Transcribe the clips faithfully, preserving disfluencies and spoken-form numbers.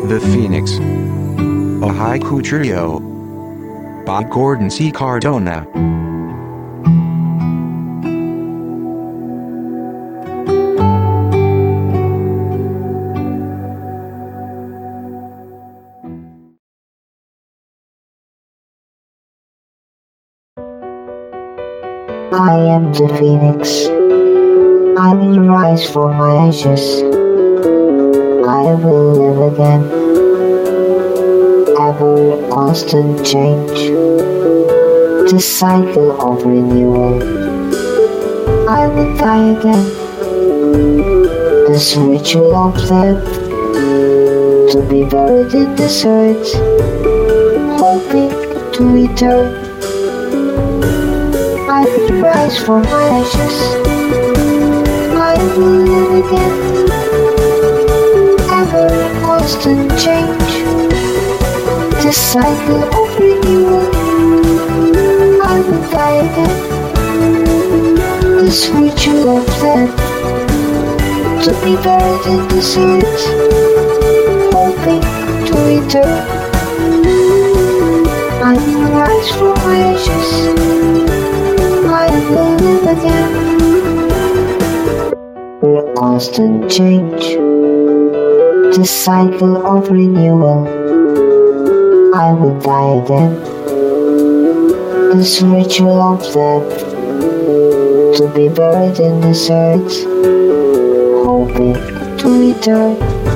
The Phoenix. A haiku trio by Gordon C. Cardona. I am the phoenix. I will rise from my ashes. I will live again. Ever constant change. The cycle of renewal. I will die again. This ritual of death. To be buried in the earth. Hoping to return. I will rise from my ashes. I will live again. Ever constant change. The cycle of renewal. I will die again. This ritual of death. To be buried in the earth. Hoping to return. I will rise from my ashes. I will live again. A constant change. The cycle of renewal. I will die again. This ritual of death. To be buried in this earth. Hoping to return.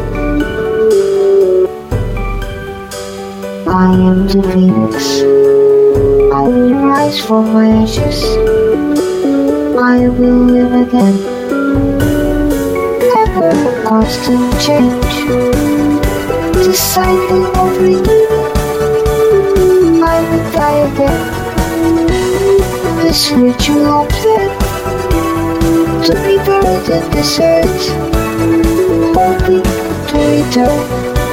I am the phoenix. I will rise from my ashes. I will live again. Ever constant change. The cycle of renewal. I will die again. This ritual of death. To be buried in this earth. Hoping to return.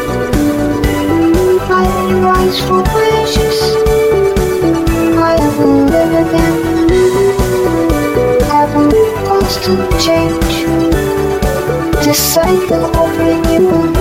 I will rise from my ashes. I will live again. Ever constant change. The cycle of renewal.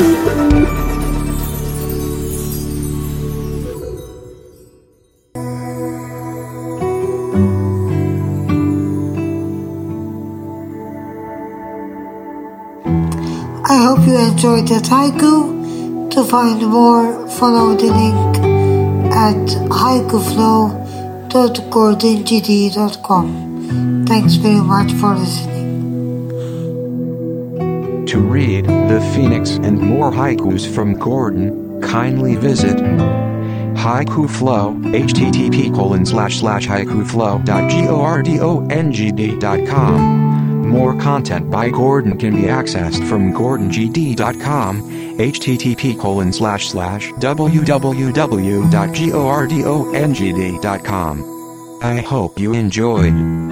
I hope you enjoyed that haiku. To find more, follow the link at haiku flow dot gordon g d dot com. Thanks very much for listening. To read The Phoenix and more haikus from Gordon, kindly visit Haiku Flow, http colon slash slash haikuflow dot gordon dot com. More content by Gordon can be accessed from gordon g d dot com, http colon slash slash www dot gordon dot com. I hope you enjoyed.